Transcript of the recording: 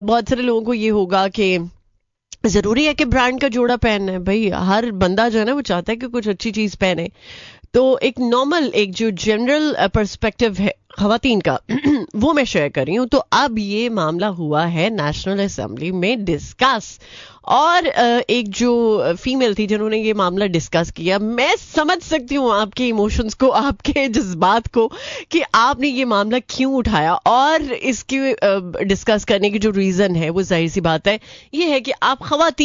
बहुत सारे लोगों को ये होगा कि जरूरी है कि ब्रांड का जोड़ा पहनना है। भाई हर बंदा जो है ना वो चाहता है कि कुछ अच्छी चीज पहने। तो एक नॉर्मल, एक जो जनरल पर्सपेक्टिव है खवातीन का वो मैं शेयर कर रही हूँ। तो अब ये मामला हुआ है नेशनल असेंबली में डिस्कस, और एक जो फीमेल थी जिन्होंने ये मामला डिस्कस किया, मैं समझ सकती हूँ आपके इमोशंस को, आपके जज्बात को, कि आपने ये मामला क्यों उठाया। और इसकी डिस्कस करने की जो रीजन है वो जाहिर सी बात है ये है कि आप खवातीन